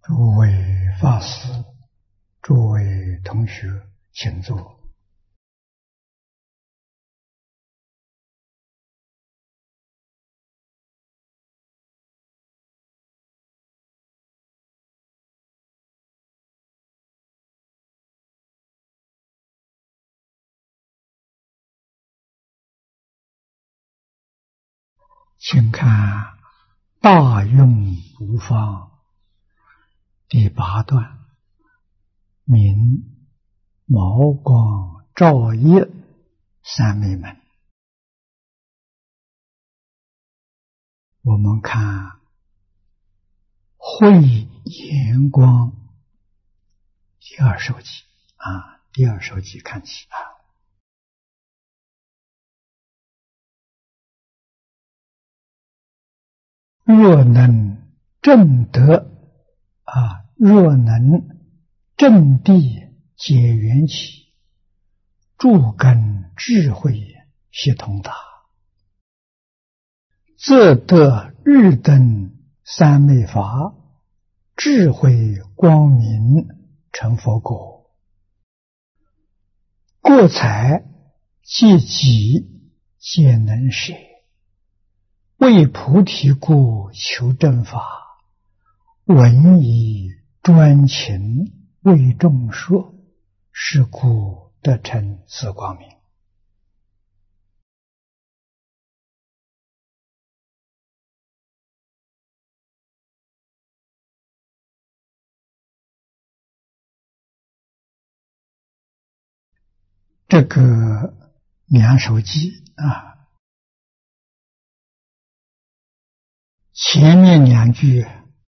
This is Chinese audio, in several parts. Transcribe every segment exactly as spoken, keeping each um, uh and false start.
诸位法师，诸位同学，请坐。请看《大用无方》第八段，明毛光照业三昧门。我们看慧眼光第二首集啊，第二首集看起啊。若能正得啊，若能正地解缘起，诸根智慧悉通达，则得日灯三昧法，智慧光明成佛果。过财戒己皆能舍，为菩提故求正法，闻以专情为众说，是故得成此光明。这个两首偈啊，前面两句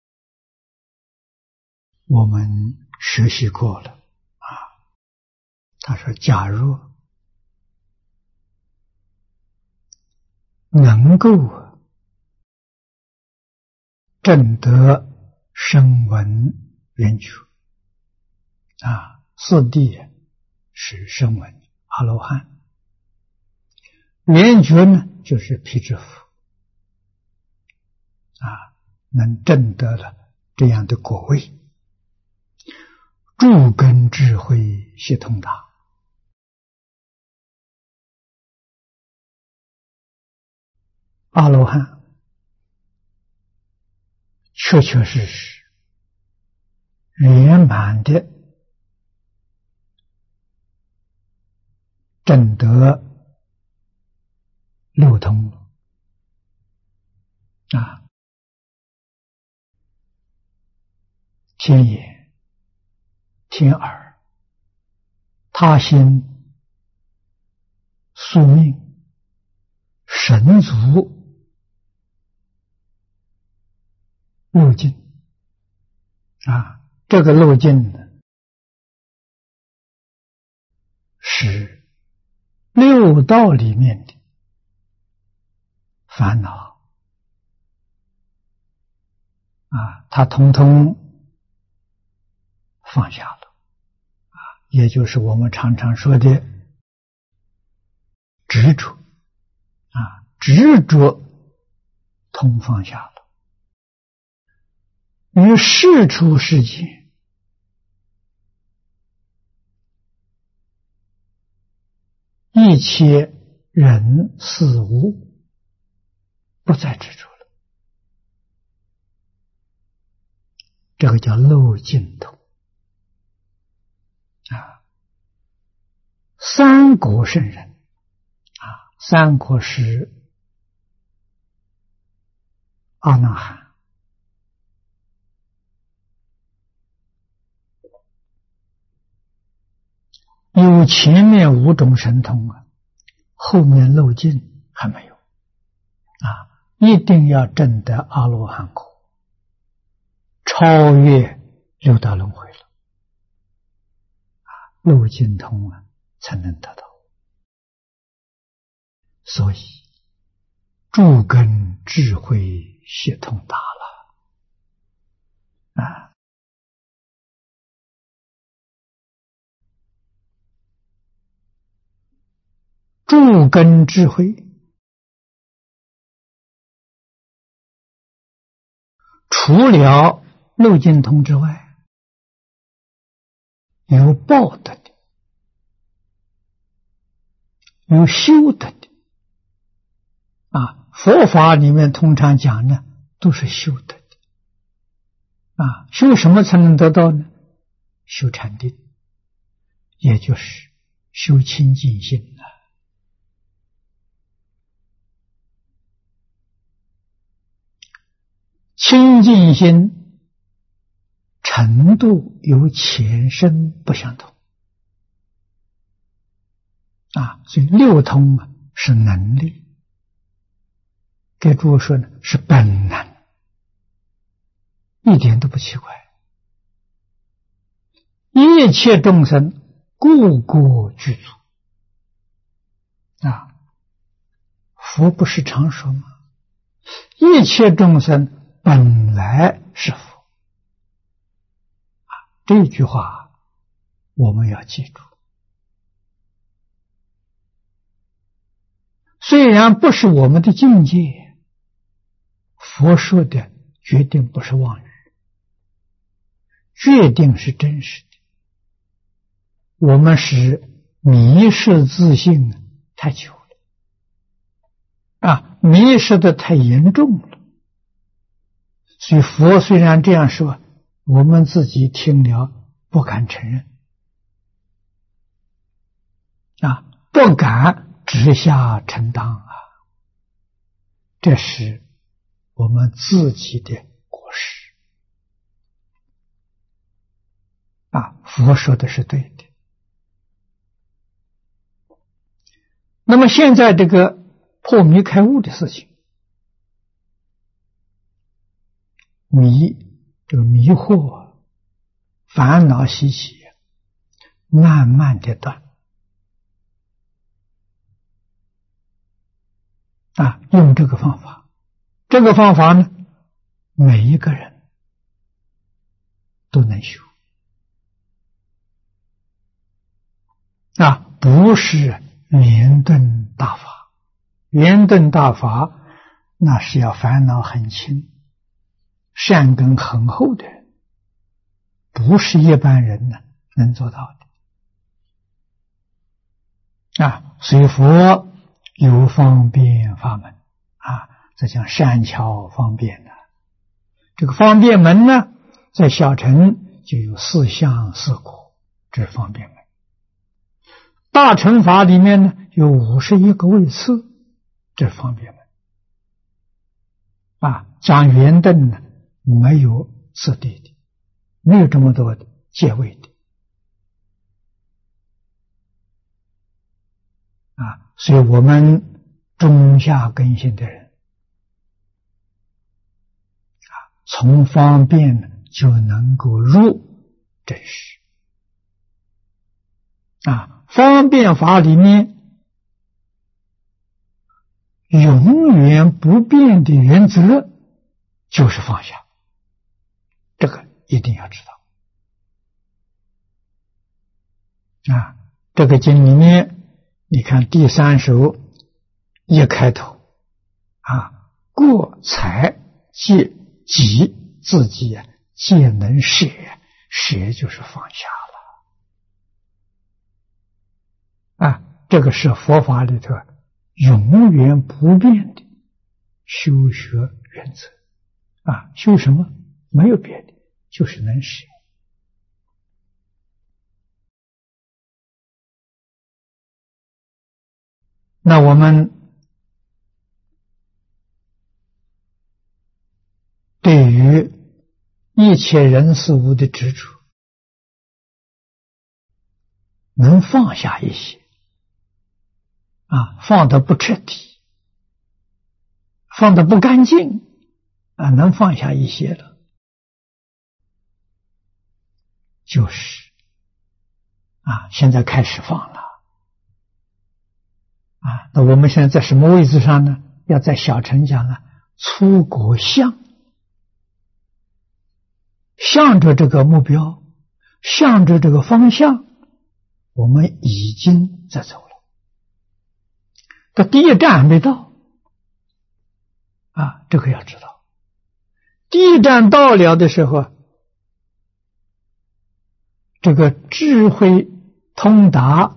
我们学习过了啊。他说：假若能够证得声闻缘觉啊，四谛是声闻阿罗汉，缘觉呢就是辟支佛啊，能证得了这样的果位，诸根智慧悉通达。阿罗汉确确实实圆满的证得六通啊，天眼、天耳、他心、宿命、神足、路径啊，这个路径呢，是六道里面的烦恼啊，他统统放下了啊，也就是我们常常说的执着啊，执着通放下了。于世出世界，一切人事物不再执着了，这个叫漏尽通啊。三国圣人啊，三国是阿那含，有前面五种神通啊，后面漏尽还没有啊，一定要证得阿罗汉果，超越六道轮回了啊，漏尽通啊才能得到。所以诸根智慧悉通达了啊。诸根智慧除了漏尽通之外，有报德的，有修德的。啊，佛法里面通常讲呢，都是修德的。啊，修什么才能得到呢？修禅定，也就是修清净心啊。清净心程度有浅深不相同啊，所以六通啊是能力，给诸位说呢是本能，一点都不奇怪。一切众生个个具足啊，佛不是常说吗？一切众生本来是佛啊，这句话我们要记住。虽然不是我们的境界，佛说的决定不是妄语，决定是真实的。我们是迷失自信太久了啊，迷失的太严重了。所以佛虽然这样说，我们自己听了不敢承认啊，不敢直下承当啊，这是我们自己的过失啊。佛说的是对的。那么现在这个破迷开悟的事情，迷这个迷惑烦恼习气慢慢的断啊，用这个方法，这个方法呢，每一个人都能修啊，不是圆顿大法。圆顿大法那是要烦恼很轻，善根很厚的人，不是一般人呢能做到的啊。所以佛有方便法门啊，这叫善巧方便的。这个方便门呢，在小乘就有四相四果，这是方便门。大乘法里面呢，有五十一个位次，这是方便门啊。讲圆顿呢，没有次第的，没有这么多的阶位的啊。所以我们中下根性的人啊，从方便就能够入真实啊。方便法里面永远不变的原则就是放下，这个一定要知道啊。这个经里面你看第三首一开头啊，过财戒己自己啊，皆能舍，舍就是放下了啊。这个是佛法里头永远不变的修学原则啊。修什么？没有别的，就是能舍。那我们对于一切人事物的执着，能放下一些啊，放得不彻底，放得不干净啊，能放下一些了，就是啊，现在开始放了啊。那我们现在在什么位置上呢？要在小乘讲了，出国向，向着这个目标，向着这个方向，我们已经在走了。这第一站还没到啊，这个要知道。第一站到了的时候， 这个智慧通达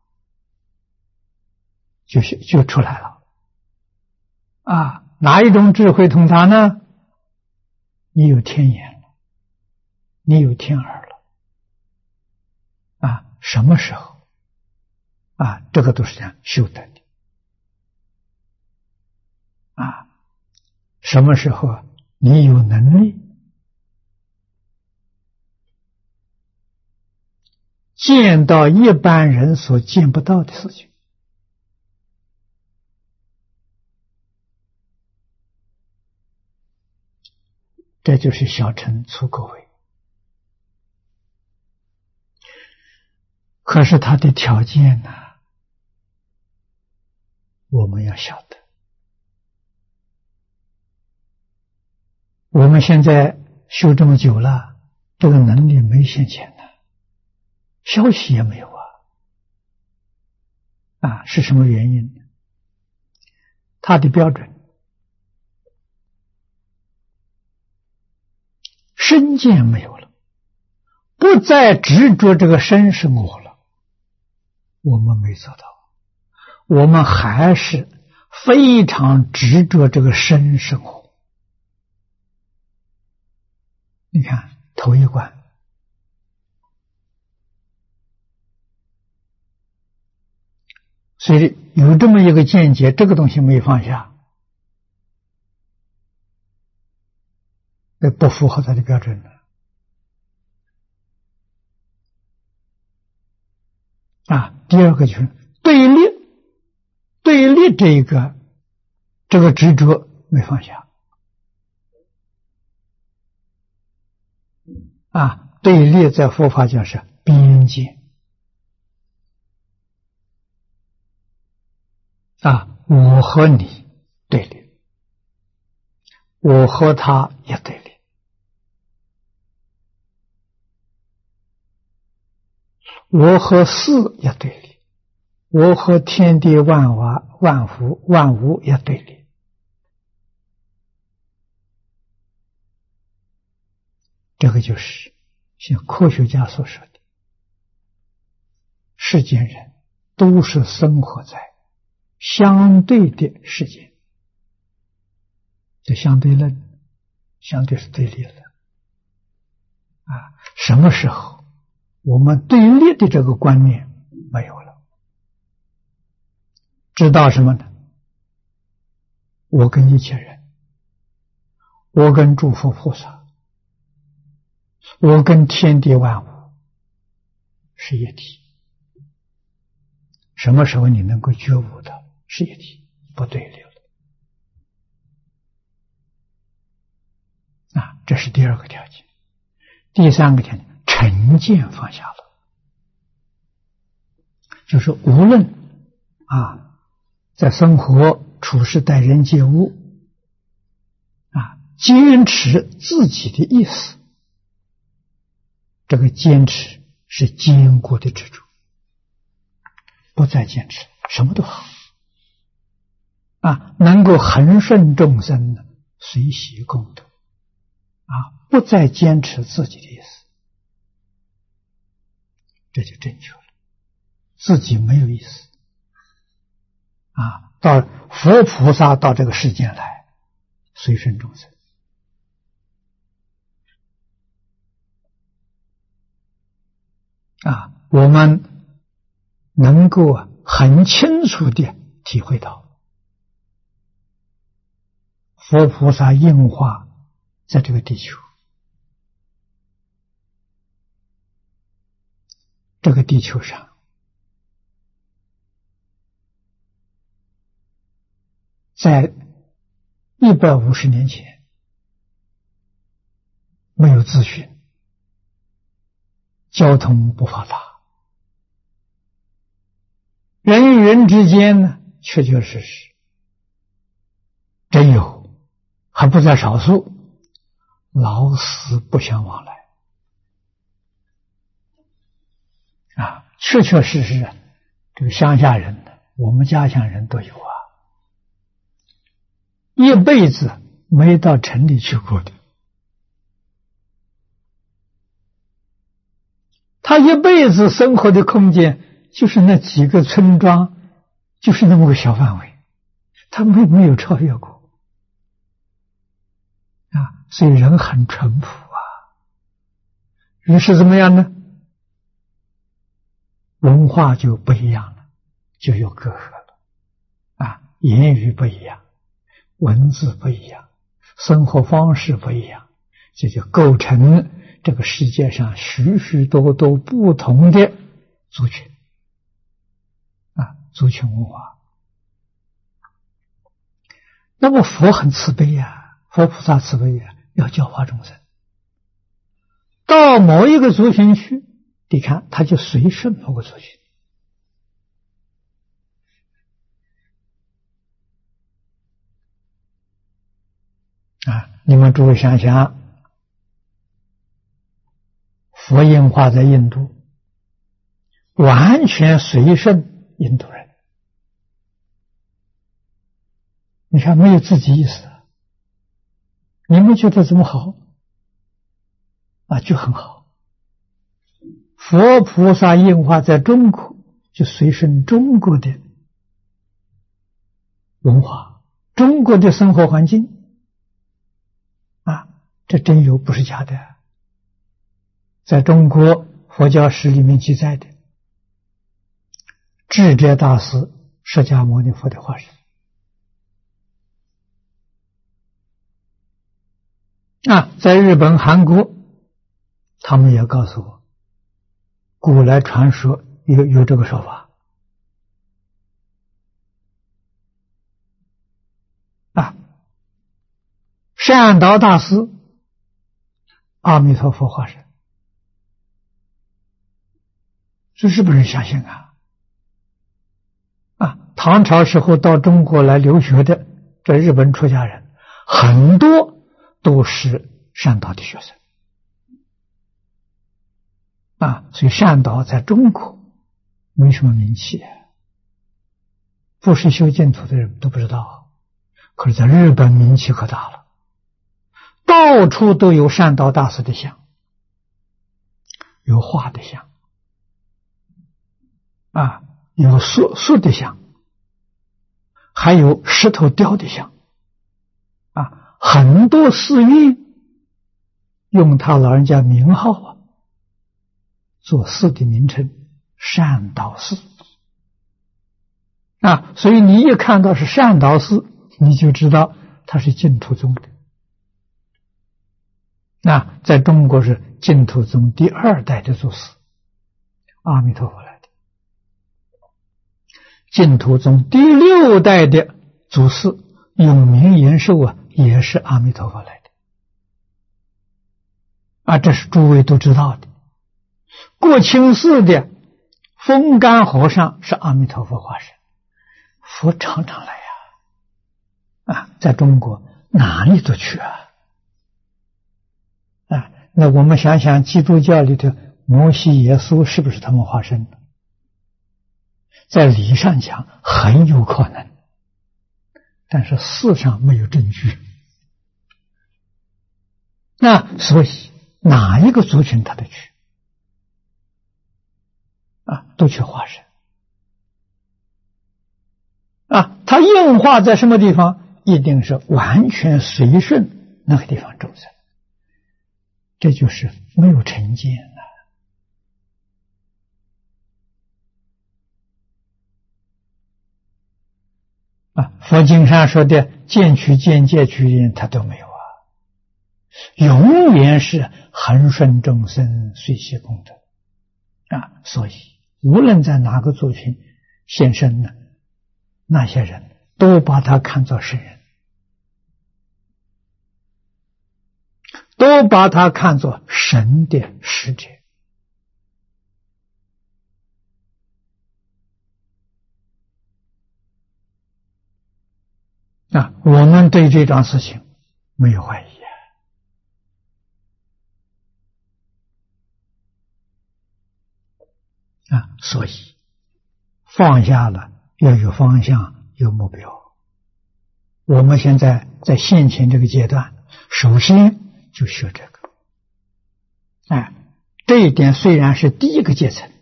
就就出来了啊！哪一种智慧通达呢？你有天眼了，你有天耳了啊！什么时候啊？这个都是这样修得的啊！什么时候你有能力见到一般人所见不到的事情？这就是小乘出果位。可是他的条件呢，我们要晓得。我们现在修这么久了，这个能力没现前呢，消息也没有啊！啊，是什么原因呢？他的标准，身见没有了，不再执着这个身是我了，我们没做到，我们还是非常执着这个身是我。你看头一关，所以有这么一个见解，这个东西没放下，那不符合他的标准了啊。第二个就是对立，对立这一个这个执着没放下啊。对立在佛法讲是边界啊，我和你对立，我和他也对立，我和事也对立，我和天地万物万物万物也对立。这个就是像科学家所说的，世间人都是生活在相对的世界，这相对论，相对是对立了啊！什么时候我们对立的这个观念没有了，知道什么呢？我跟一切人，我跟诸佛菩萨，我跟天地万物是一体。什么时候你能够觉悟到是一体，不对立了啊？这是第二个条件。第三个条件，成见放下了，就是无论啊，在生活处事待人接物啊，坚持自己的意思，这个坚持是坚固的执着，不再坚持，什么都好啊，能够恒顺众生呢，随喜功德啊，不再坚持自己的意思，这就正确了。自己没有意思啊，到佛菩萨到这个世间来，随顺众生啊，我们能够很清楚地体会到佛菩萨应化在这个地球，这个地球上在一百五十年前没有资讯，交通不发达，人与人之间呢，确确实实真有，还不在少数，老死不相往来啊，确确实实这个乡下人呢，我们家乡人都有啊，一辈子没到城里去过的，他他一辈子生活的空间就是那几个村庄，就是那么个小范围，他没没有超越过啊，所以人很淳朴啊。于是怎么样呢？文化就不一样了，就有隔阂了啊，言语不一样，文字不一样，生活方式不一样，这就构成这个世界上许许多多不同的族群啊，族群文化。那么佛很慈悲呀，佛菩萨慈悲呀，要教化众生。到某一个族群去，你看他就随顺某个族群啊。你们诸位想想，佛印化在印度，完全随顺印度人，你看没有自己意思，你们觉得怎么好啊？就很好。佛菩萨印化在中国，就随顺中国的文化，中国的生活环境啊，这真有，不是假的。在中国佛教史里面记载的，智者大师释迦牟尼佛的化身啊，在日本、韩国，他们也告诉我，古来传说有有这个说法啊。善导大师，阿弥陀佛化身，这日本人相信啊。啊，唐朝时候到中国来留学的这日本出家人，很多都是善导的学生啊，所以善导在中国没什么名气，不是修净土的人都不知道，可是在日本名气可大了，到处都有善导大师的像，有画的像啊，有塑塑的像，还有石头雕的像啊，很多寺院用他老人家名号啊做寺的名称，善导寺啊，所以你一看到是善导寺，你就知道他是净土宗的。那在中国是净土宗第二代的祖师，阿弥陀佛来的。净土宗第六代的祖师永明延寿啊，也是阿弥陀佛来的啊，这是诸位都知道的。过清寺的风干和尚是阿弥陀佛化身，佛常常来呀啊，在中国哪里都去啊啊，那我们想想，基督教里头摩西、耶稣是不是他们化身的？在理上讲很有可能，但是事上没有证据。那所以哪一个族群他都去啊，都去化身啊，他应化在什么地方，一定是完全随顺那个地方众生，这就是没有成见了啊。佛经上说的见取见戒取他都没有啊，永远是恒顺众生，随喜功德啊。所以无论在哪个族群现身呢，那些人都把他看作圣人，都把他看作神的使者啊。我们对这桩事情没有怀疑啊，啊，所以放下了要有方向，有目标。我们现在在现前这个阶段，首先就学这个，哎， 这一点虽然是第一个阶层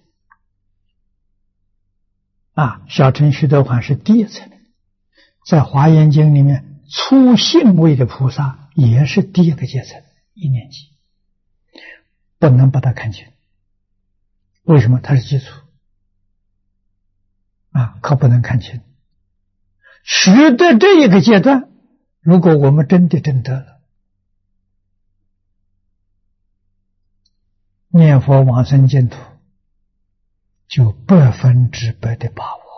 啊，小乘须陀洹是第一层，在《华严经》里面，初信位的菩萨也是第一个阶层，一念级，不能把它看清。为什么？它是基础啊，可不能看清。取得这一个阶段，如果我们真的证得了，念佛往生净土，就百分之百的把握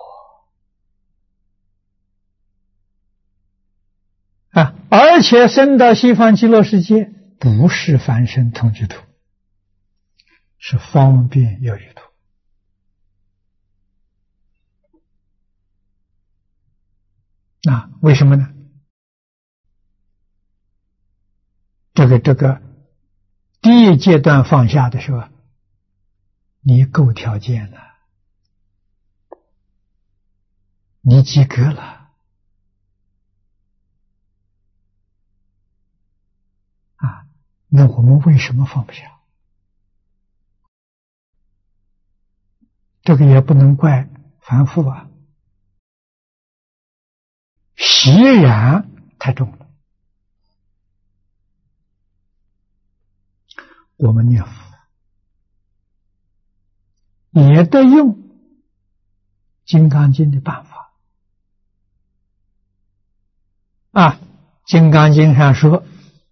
啊！而且生到西方极乐世界，不是凡圣同居土，是方便有余土。那为什么呢？这个这个第一阶段放下的时候，你够条件了，你及格了啊！那我们为什么放不下？这个也不能怪凡夫啊，习染太重了。我们念佛也得用《金刚经》的办法啊，《金刚经》上说，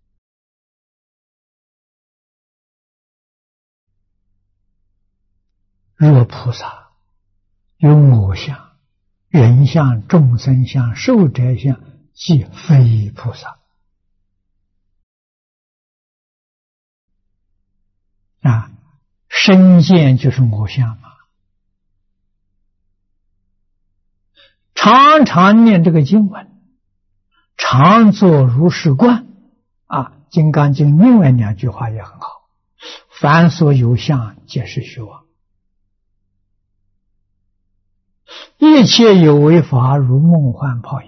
若菩萨有我相、人相、众生相、寿者相，即非菩萨啊。身见就是我相嘛，常常念这个经文，常作如是观啊。《金刚经》另外两句话也很好，凡所有相，皆是虚妄。一切有为法，如梦幻泡影。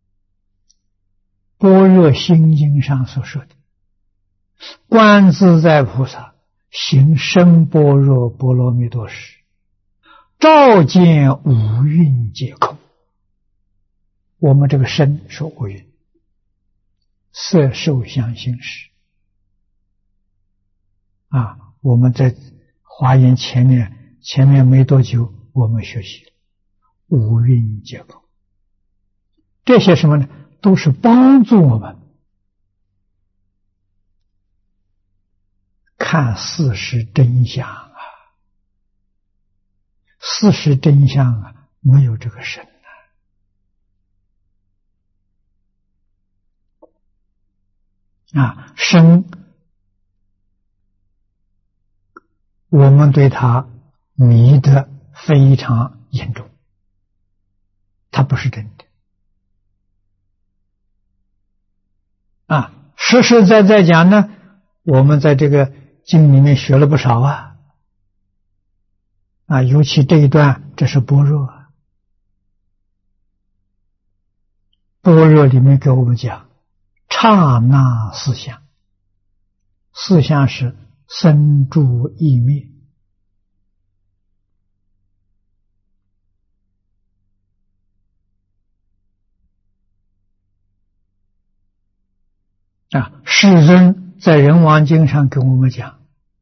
般若心经上所说的，观自在菩萨行深般若波罗蜜多时，照见五蕴皆空。我们这个身是五蕴，色受想行识啊。我们在华严前面前面没多久，我们学习了五蕴皆空，这些什么呢？都是帮助我们看事实真相啊。事实真相啊，没有这个身啊，啊身我们对它迷得非常严重，它不是真的啊。实实在在讲呢，我们在这个经里面学了不少啊，啊，尤其这一段，这是般若。般若里面给我们讲，刹那四相，四相是生住异灭。啊，世尊在人王经上跟我们讲，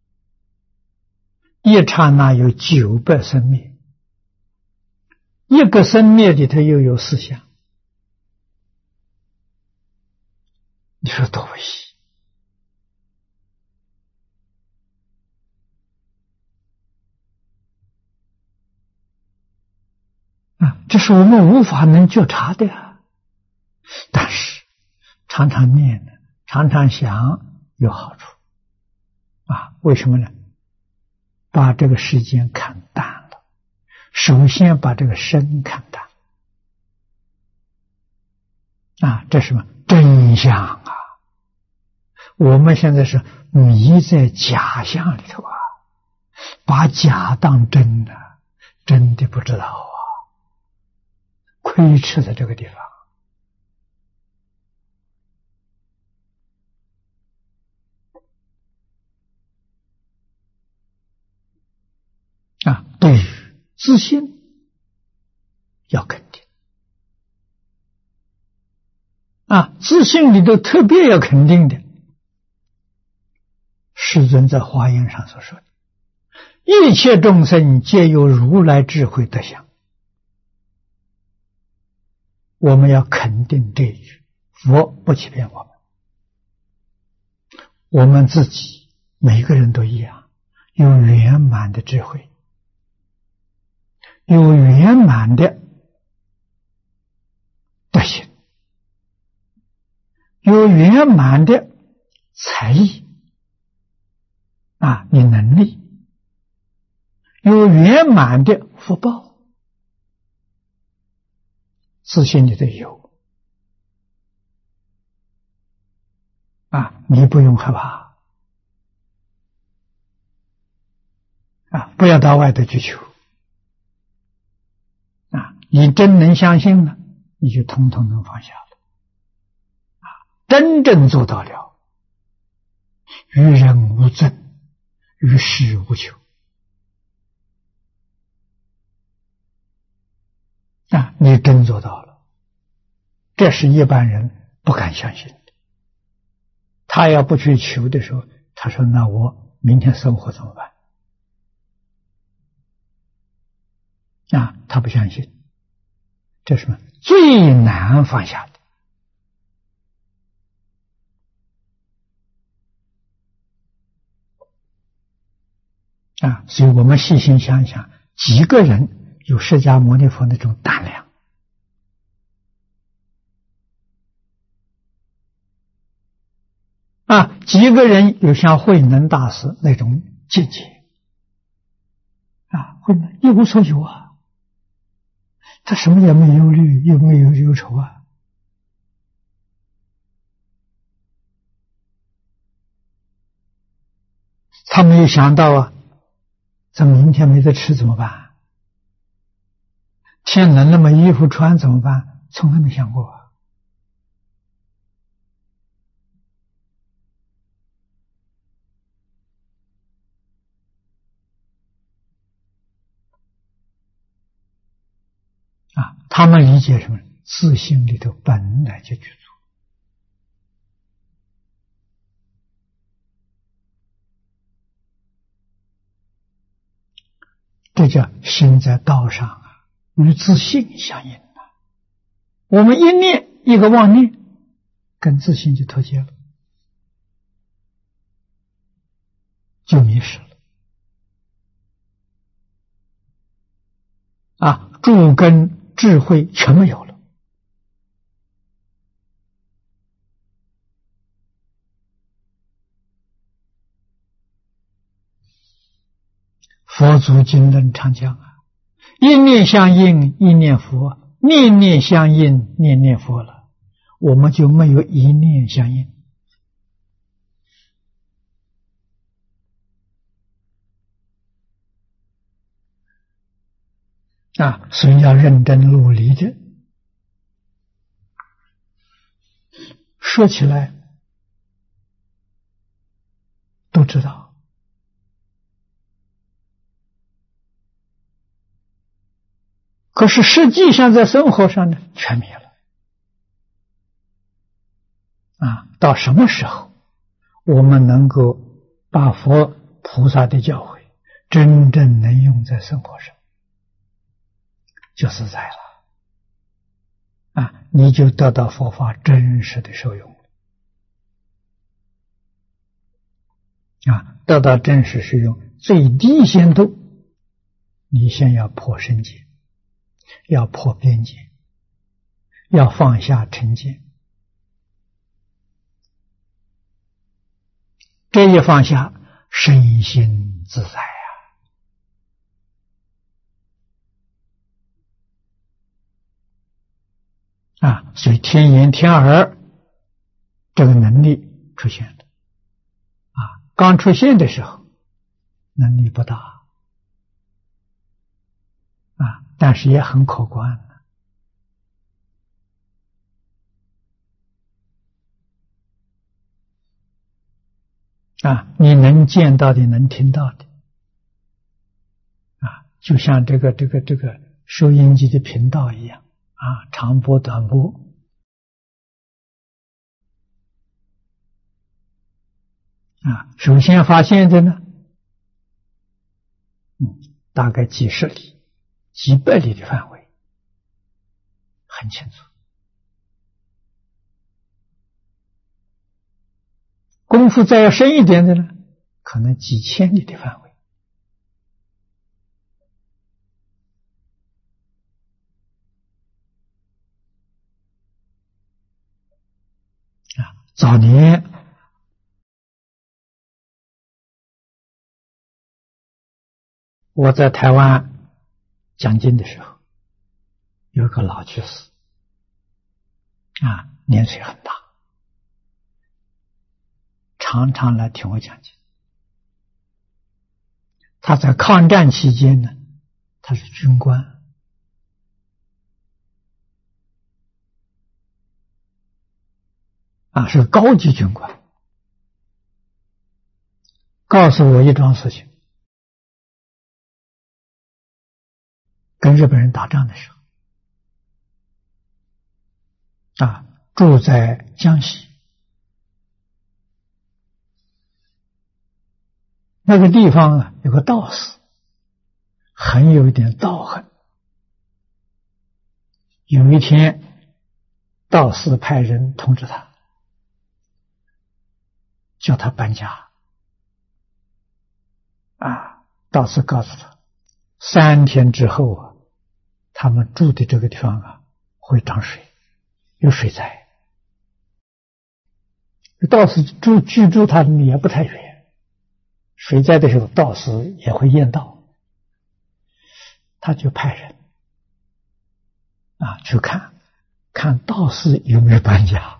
一刹那有九百生灭，一个生灭里头又有四相，你说多危险啊！这是我们无法能觉察的啊。但是常常念的，常常想有好处啊。为什么呢？把这个世间看淡了，首先把这个身看淡啊，这是什么？真相啊！我们现在是迷在假象里头啊，把假当真的，真的不知道啊，亏吃在这个地方。 自信要肯定啊，自信里头特别要肯定的，世尊在华严上所说的，一切众生皆有如来智慧德相。我们要肯定这一句，佛不欺骗我们，我们自己每个人都一样，有圆满的智慧，有圆满的德行，有圆满的才艺啊，你能力，有圆满的福报，自信里头有啊，你不用害怕啊，不要到外头去求啊，你真能相信了，你就统统能放下了啊，真正做到了与人无争，与世无求啊，你真做到了，这是一般人不敢相信的。他要不去求的时候，他说那我明天生活怎么办啊？他不相信，这是什么？最难放下的啊！所以我们细心想想，几个人有释迦牟尼佛那种胆量啊，几个人有像慧能大师那种境界啊，慧能一无所有啊，他什么也没有忧虑，又没有忧愁啊，他没有想到啊，这明天没得吃怎么办？天冷了没衣服穿怎么办？从来没想过啊。啊，他们理解什么？自信里头本来就具足。这叫心在道上啊，与自信相应啊。我们一念一个妄念，跟自信就脱节了，就迷失了啊，诸根智慧全没有了。佛祖经论常讲啊，一念相应一念佛，念念相应念念佛了，我们就没有一念相应啊，所以要认真努力的。说起来都知道，可是实际上在生活上呢，全灭了啊！到什么时候我们能够把佛菩萨的教诲真正能用在生活上，就自在了啊！你就得到佛法真实的受用啊！得到真实受用，最低限度，你先要破身见，要破边界，要放下成见。这一放下，身心自在啊！啊，所以天眼天耳这个能力出现了啊，刚出现的时候能力不大啊，但是也很可观啊，你能见到的，能听到的啊， 就像这个这个这个收音机的频道一样啊，长波短波。啊，首先发现的呢，嗯，大概几十里、几百里的范围，很清楚。功夫再要深一点的呢，可能几千里的范围。啊，早年我在台湾讲经的时候，有个老居士，啊，年岁很大，常常来听我讲经。他在抗战期间呢，他是军官，啊，是高级军官。告诉我一桩事情，跟日本人打仗的时候，啊，住在江西。那个地方啊，有个道士，很有一点道行。有一天，道士派人通知他，叫他搬家。啊，道士告诉他，三天之后啊，他们住的这个地方啊，会涨水，有水灾。道士住居住他也不太远。水灾的时候，道士也会验道，他就派人啊去看，看道士有没有搬家。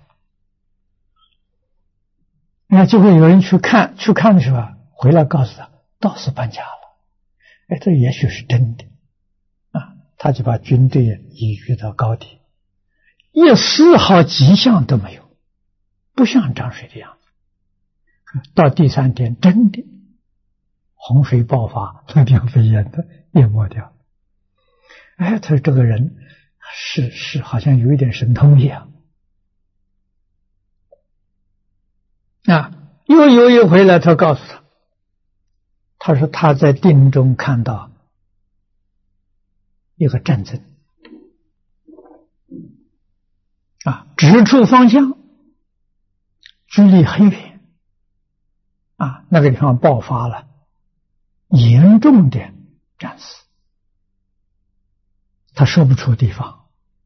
那就会有人去看，去看的时候回来告诉他，道士搬家了。哎，这也许是真的啊！他就把军队移居到高地，一丝毫迹象都没有，不像涨水的样子。到第三天，真的。洪水爆发，那地方被淹的淹没掉。哎，他说这个人是是好像有一点神通一样。啊，又有一回来，他告诉他，他说他在定中看到一个战争，啊，指出方向，距离很远，啊，那个地方爆发了严重的战死，他说不出地方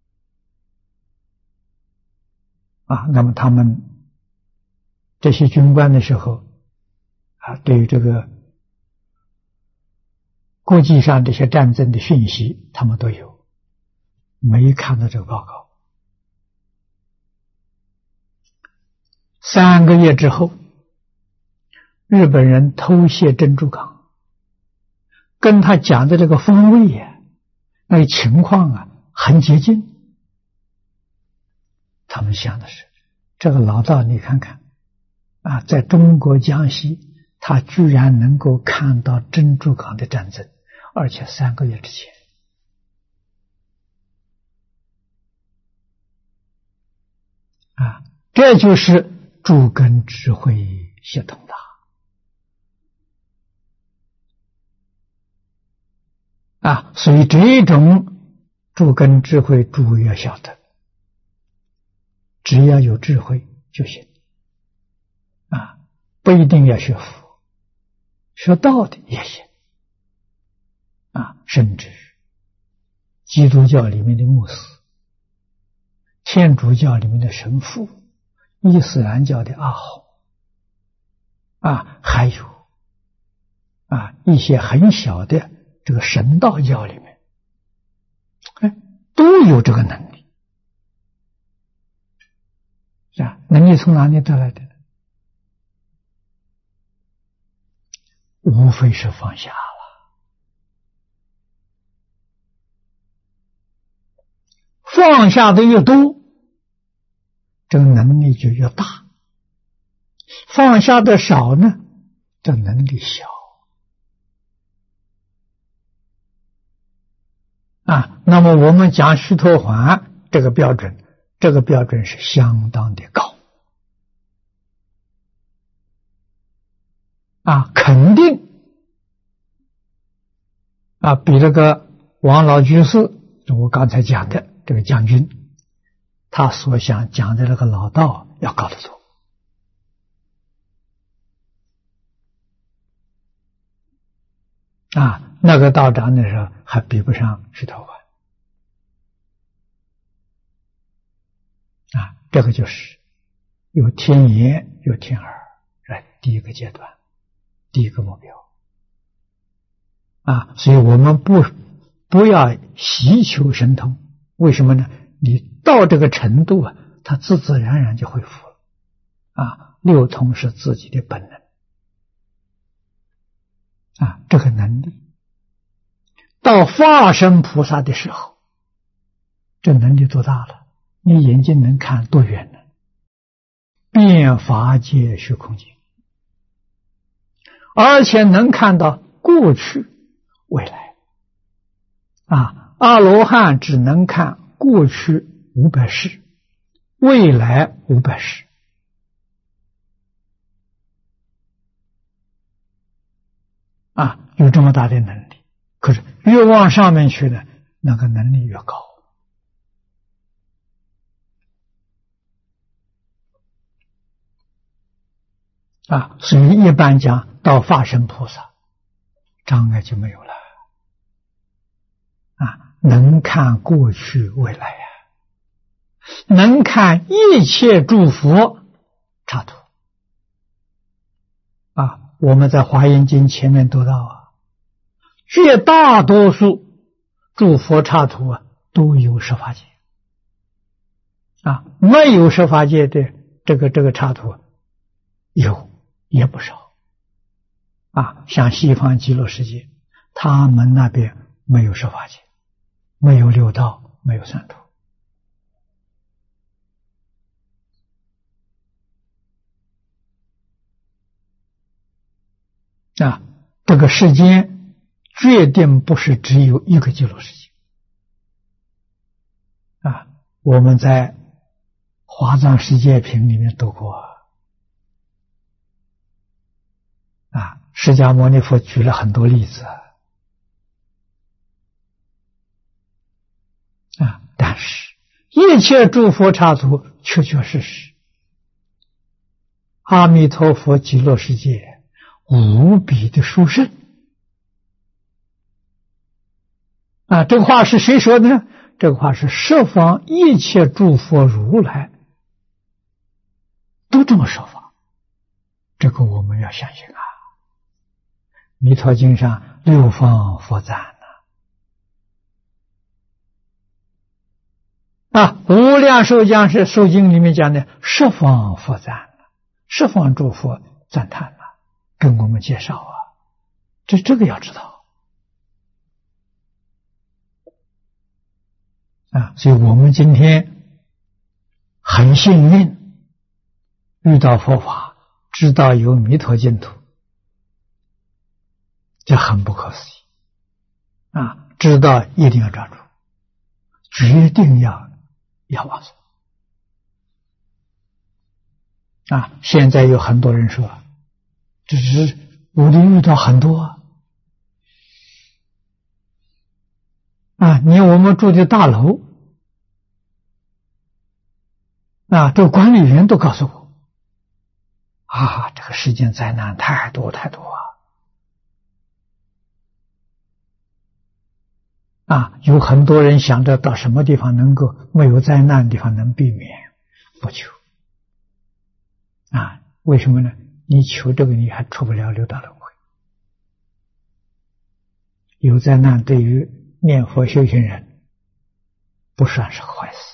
啊。那么他们这些军官的时候啊，对于这个国际上这些战争的讯息，他们都有，没看到这个报告。三个月之后，日本人偷窃珍珠港。跟他讲的这个方位呀，那个情况啊，很接近。他们想的是，这个老道你看看啊，在中国江西，他居然能够看到珍珠港的战争，而且三个月之前。啊，这就是诸根智慧系统的。啊，所以这种诸根智慧诸要晓得，只要有智慧就行。啊，不一定要学佛，学道的也行。啊，甚至基督教里面的牧师，天主教里面的神父，伊斯兰教的阿訇，啊，还有啊一些很小的这个神道教里面，哎，都有这个能力。是吧？能力从哪里得来的？无非是放下了，放下的越多，这个能力就越大；放下的少呢，这能力小。 啊，那么我们讲须陀洹这个标准，这个标准是相当的高啊，肯定啊，比这个王老居士，我刚才讲的这个将军，他所想讲的那个老道要高得多啊，那个道长那时候还比不上须陀洹啊，这个就是有天眼有天耳，来第一个阶段，第一个目标啊，所以我们不不要习求神通，为什么呢？你到这个程度啊，它自自然然就恢复了啊，六通是自己的本能啊，这个能力到化身菩萨的时候，这能力多大了？你眼睛能看多远呢？遍法界虚空界，而且能看到过去未来啊，阿罗汉只能看过去五百世，未来五百世啊，有这么大的能力。可是越往上面去呢，那个能力越高啊，所以一般讲到化身菩萨，障碍就没有了啊，能看过去未来呀、啊，能看一切诸佛刹土啊。我们在华严经前面读到啊，绝大多数诸佛刹土啊都有十法界啊，没有十法界的这个这个刹土有也不少啊，像西方极乐世界，他们那边没有十法界，没有六道，没有三途啊，这个世间决定不是只有一个极乐世界啊，我们在华藏世界品里面读过啊，释迦牟尼佛举了很多例子啊，但是一切诸佛刹土确确实实，阿弥陀佛极乐世界无比的殊胜啊！这个话是谁说的呢？这个话是十方一切诸佛如来都这么说法，这个我们要相信啊！弥陀经上六方佛赞啊，啊无量寿讲是寿经里面讲的十方佛赞，十方诸佛赞叹了，跟我们介绍啊，这这个要知道啊，所以我们今天很幸运遇到佛法，知道有弥陀净土，这很不可思议啊！知道一定要抓住，决定要要往生啊！现在有很多人说，只是我的遇到很多啊，你我们住的大楼啊，这个管理员都告诉我啊，这个世间灾难太多太多啊！啊，有很多人想着到什么地方能够没有灾难的地方能避免，不求啊？为什么呢？你求这个你还出不了六道轮回。有灾难对于念佛修行人不算是坏事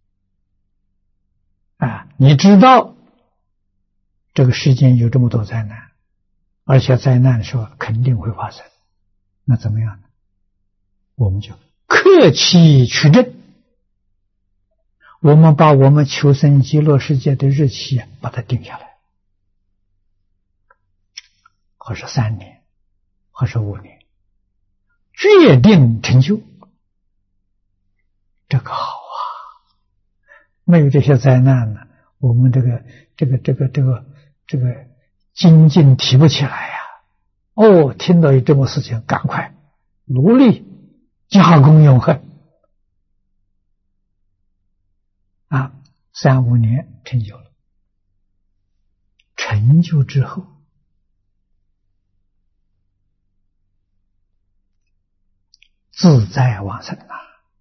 啊！你知道这个世间有这么多灾难，而且灾难的时候肯定会发生，那怎么样呢？我们就克期取证，我们把我们求生极乐世界的日期把它定下来，或是三年，或是五年，决定成就这个好啊！没有这些灾难呢，我们这个这个这个这个这个精进提不起来呀。哦，听到有这么事情，赶快努力加功永恒啊！三五年成就了，成就之后，自在往生啊！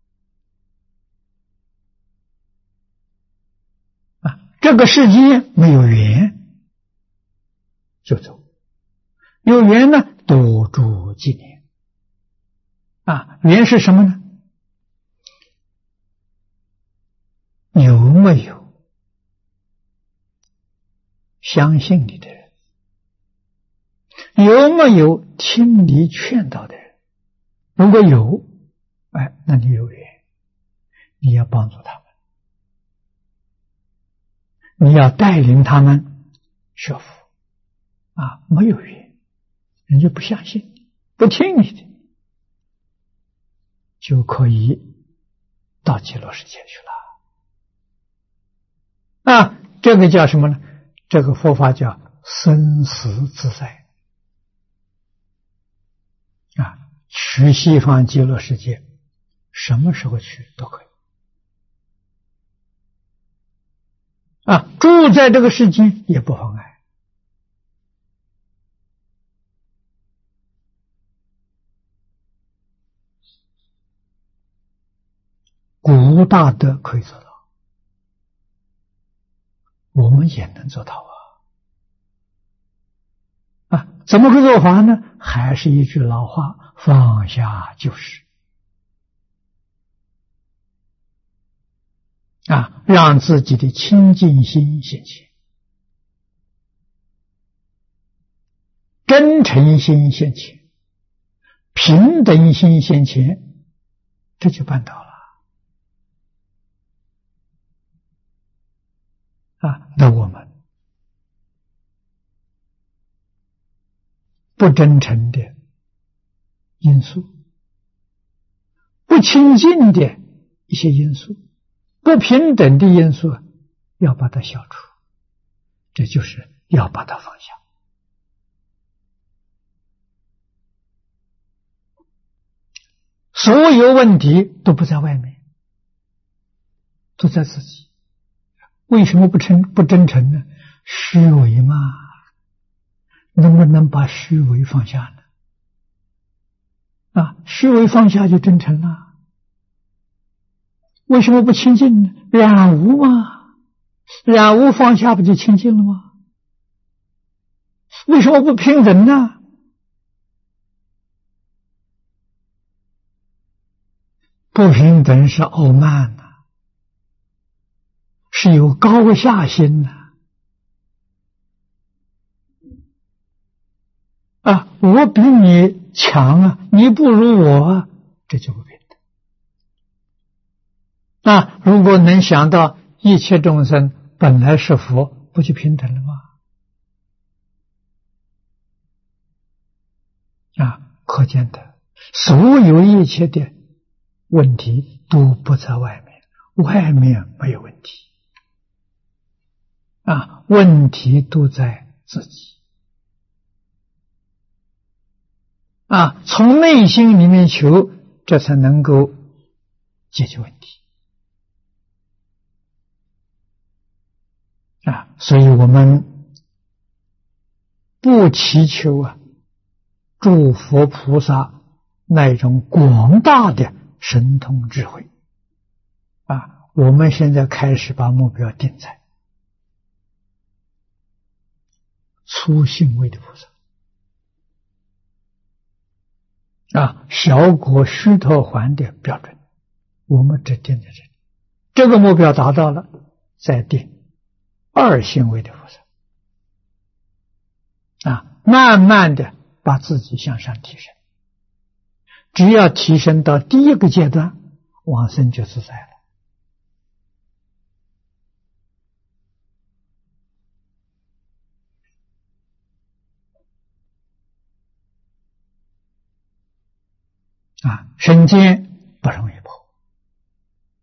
啊，这个世界没有缘就走，有缘呢多住几年啊！缘是什么呢？有没有相信你的人？有没有听你劝导的人？如果有，哎，那你有缘，你要帮助他们，你要带领他们学佛啊！没有缘，人家不相信你，不听你的，就可以到极乐世界去了啊！这个叫什么呢？这个佛法叫生死自在啊！去西方极乐世界，什么时候去都可以啊！住在这个世界也不妨碍。古大德可以做到，我们也能做到啊！啊，怎么个做法呢？还是一句老话，放下就是啊，让自己的清净心现前，真诚心现前，平等心现前，这就办到了啊！那我们不真诚的因素，不清净的一些因素，不平等的因素，要把它消除，这就是要把它放下。所有问题都不在外面，都在自己。为什么不真不真诚呢？虚伪嘛，能不能把虚伪放下呢？啊，虚伪放下就真诚了。为什么不清净呢？染污嘛，染污放下不就清净了吗？为什么不平等呢？不平等是傲慢呐、啊，是有高下心呐、啊。啊，我比你强啊，你不如我啊，这就不平等。啊，如果能想到一切众生本来是佛，不就平等了吗？啊，可见的，所有一切的问题都不在外面，外面没有问题啊，问题都在自己啊，从内心里面求，这才能够解决问题啊。所以我们不祈求啊，诸佛菩萨那种广大的神通智慧啊，我们现在开始把目标定在粗性位的菩萨啊，小果须陀洹的标准，我们只定在这里。这个目标达到了，再定二性位的菩萨啊，慢慢的把自己向上提升。只要提升到第一个阶段，往生就自在了。啊，身见不容易破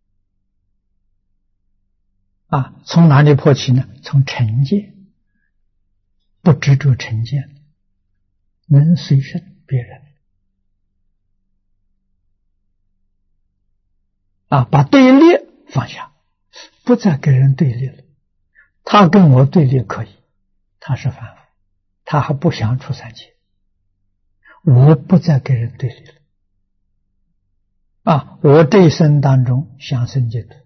啊，从哪里破起呢？从成见，不执着成见，能随顺别人啊，把对立放下，不再跟人对立了。他跟我对立可以，他是凡夫，他还不想出三界，我不再跟人对立了啊！我这一生当中想生净土，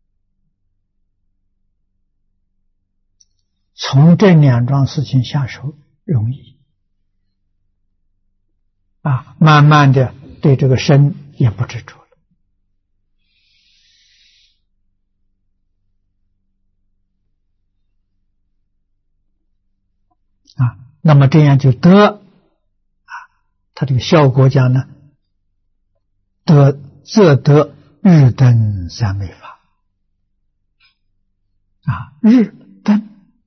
从这两桩事情下手容易啊，慢慢的对这个身也不执着了啊，那么这样就得啊，他这个效果讲呢，得则得日灯三昧法啊，日灯。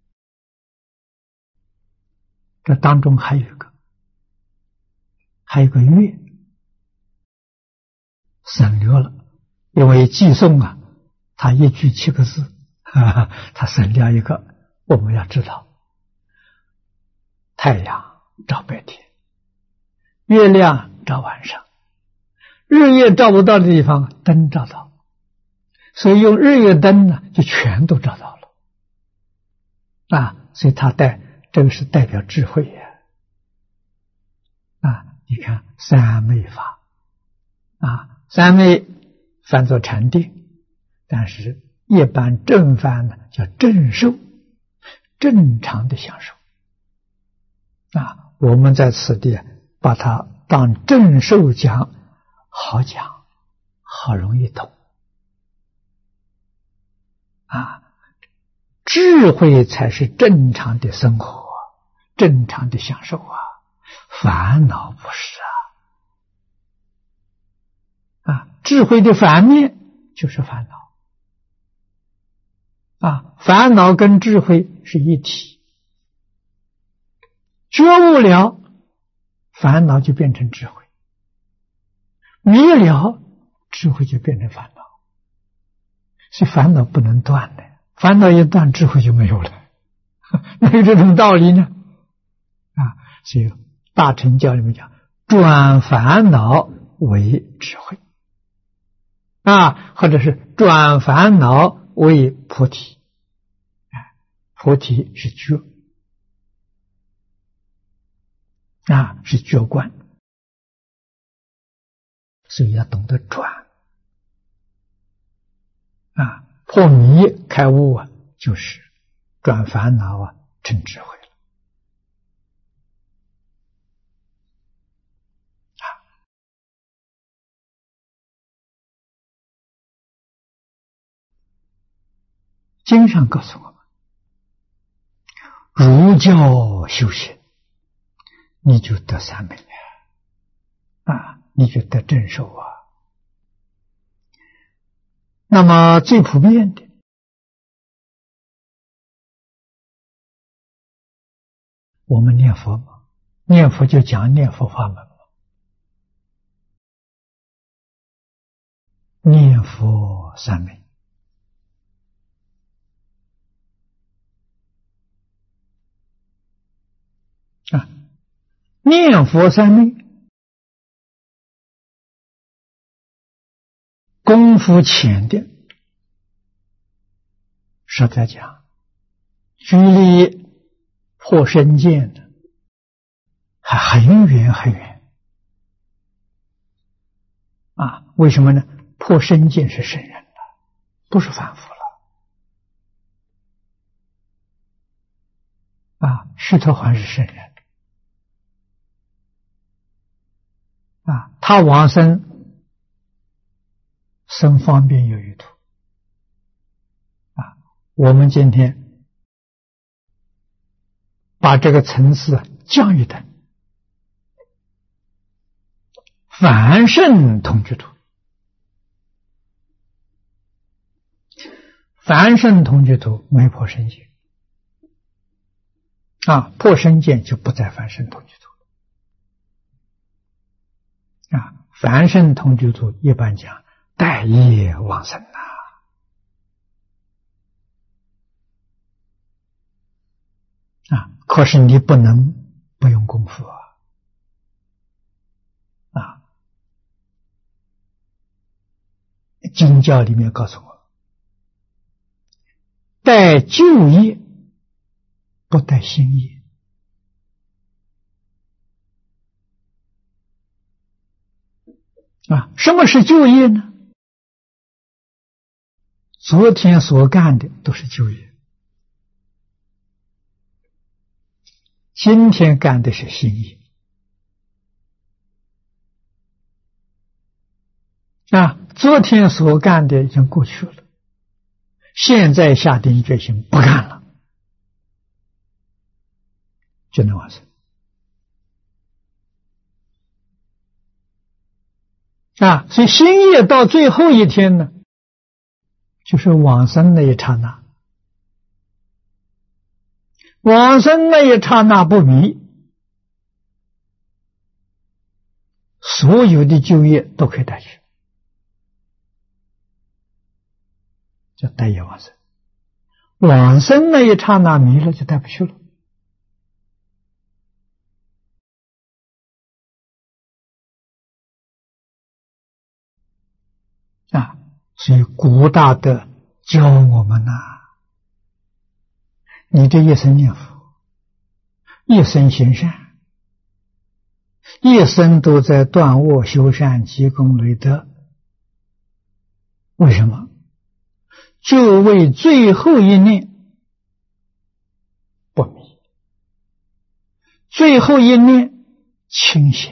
这当中还有一个，还有一个月，省略了，因为寄送啊，它一句七个字，哈哈，它省掉一个，我们要知道，太阳照白天，月亮照晚上，日月照不到的地方，灯照到，所以用日月灯呢，就全都照到了啊，所以它带。这个是代表智慧呀！啊，你看三昧法啊，三昧翻作禅定，但是一般正翻呢叫正受，正常的享受啊。我们在此地把它当正受讲，好讲，好容易懂啊。智慧才是正常的生活。正常的享受啊，烦恼不是啊！啊，智慧的反面就是烦恼啊，烦恼跟智慧是一体，觉悟了，烦恼就变成智慧；迷了，智慧就变成烦恼。所以烦恼不能断的，烦恼一断，智慧就没有了，哪有这种道理呢？啊，所以大乘教里面讲，转烦恼为智慧啊，或者是转烦恼为菩提。啊，菩提是觉啊，是觉观，所以要懂得转啊，破迷开悟啊，就是转烦恼啊成智慧。经上告诉我们，儒教修行，你就得三昧啊，你就得正受啊。那么最普遍的，我们念佛嘛，念佛就讲念佛法门嘛，念佛三昧。啊，念佛三昧，功夫浅的，实在讲，距离破身见的还很远很远啊！为什么呢？破身见是圣人了，不是凡夫了啊！须陀洹是圣人。啊，他往生生方便有余土啊，我们今天把这个层次降一等，凡圣同居土，凡圣同居土没破身见啊，破身见就不在凡圣同居土。啊，凡圣同居土一般讲待业往生呐， 可是你不能不用功夫啊！啊，经教里面告诉我，带旧业不带新业。啊，什么是旧业呢？昨天所干的都是旧业，今天干的是新业。啊，昨天所干的已经过去了，现在下定决心不干了，就能完成。啊，所以新业到最后一天呢，就是往生那一刹那。往生那一刹那不迷，所有的旧业都可以带去，叫带业往生。往生那一刹那迷了，就带不去了。啊，所以古大德教我们呐、啊，你这一生念佛，一生行善，一生都在断恶修善积功累德。为什么？就为最后一念不迷，最后一念清醒。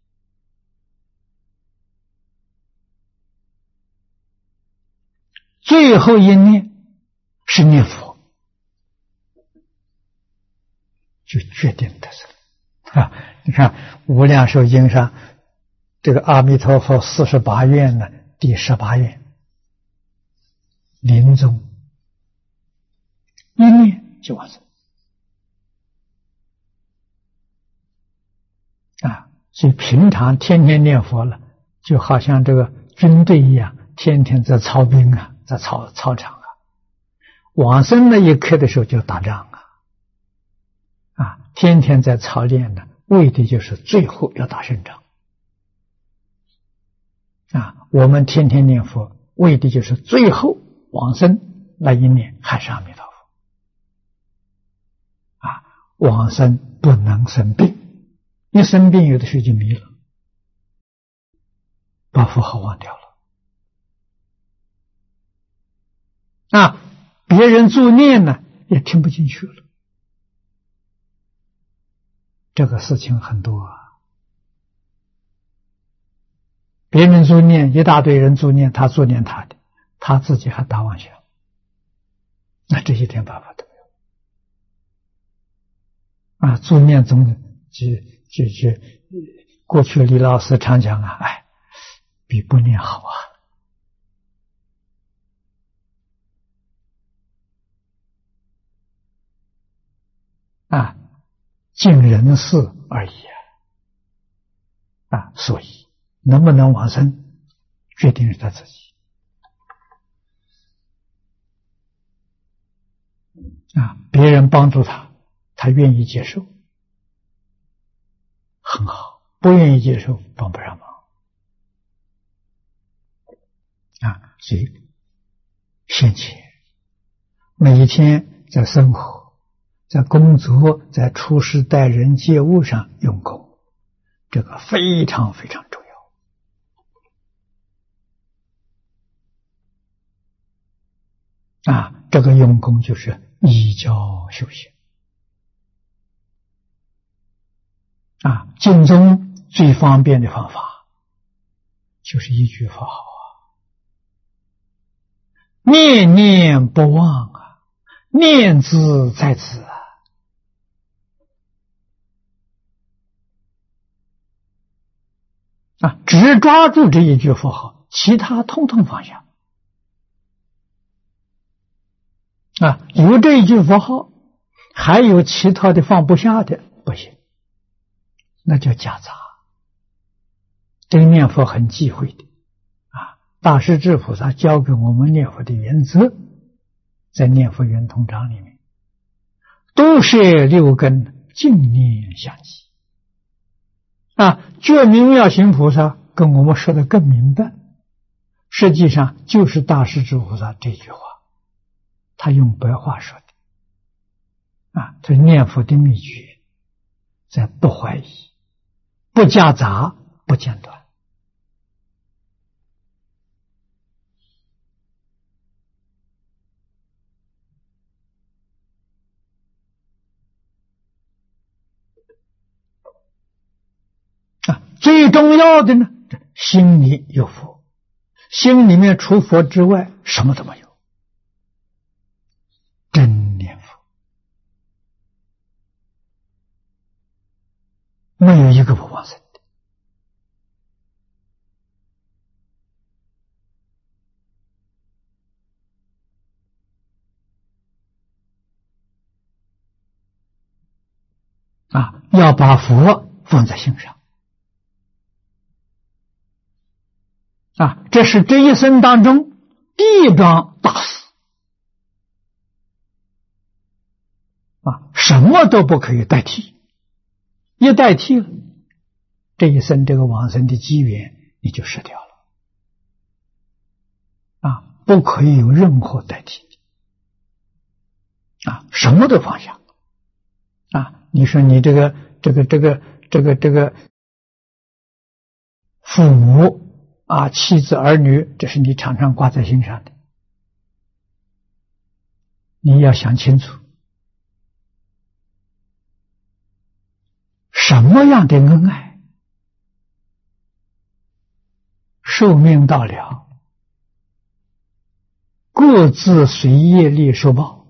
最后一念是念佛，就决定的是啊！你看《无量寿经》上这个阿弥陀佛四十八愿呢，第十八愿，临终一念就完成啊！所以平常天天念佛了，就好像这个军队一样，天天在操兵啊。在操操场啊，往生那一刻的时候就打仗啊，啊，天天在操练呢，为的就是最后要打胜仗啊。我们天天念佛，为的就是最后往生那一念还是阿弥陀佛啊。往生不能生病，一生病有的时候就迷了，把佛号忘掉了。啊，别人助念呢，也听不进去了。这个事情很多啊。别人助念，一大堆人助念，他助念他的，他自己还打妄想，那这一点办法都没有。啊，助念总就就就过去李老师常讲啊，哎，比不念好啊。啊，尽人事而已啊！啊，所以能不能往生，决定是他自己啊。别人帮助他，他愿意接受，很好；不愿意接受，帮不上忙啊。所以现前每一天在生活。在工作，在处事待人接物上用功，这个非常非常重要啊！这个用功就是依教修行啊。经中最方便的方法就是一句佛号啊，念念不忘啊，念兹在兹啊。啊，只抓住这一句佛号，其他通通放下。啊，有这一句佛号，还有其他的放不下的，不行，那叫夹杂。这个念佛很忌讳的啊！大势至菩萨教给我们念佛的原则，在《念佛圆通章》里面， 都摄六根，净念相继。啊，觉明妙行菩萨跟我们说的更明白，实际上就是大势至菩萨这句话，他用白话说的。啊，这念佛的秘诀，在不怀疑、不夹杂、不间断。啊，最重要的呢，心里有佛，心里面除佛之外什么都没有，真念佛，没有一个不往生的。啊，要把佛放在心上。啊，这是这一生当中第一桩大事。啊，什么都不可以代替，一代替了，这一生这个往生的机缘你就失掉了。啊，不可以有任何代替。啊，什么都放下。啊，你说你这个这个这个这个这个父母啊，妻子儿女，这是你常常挂在心上的，你要想清楚，什么样的恩爱，寿命到了，各自随业力受报。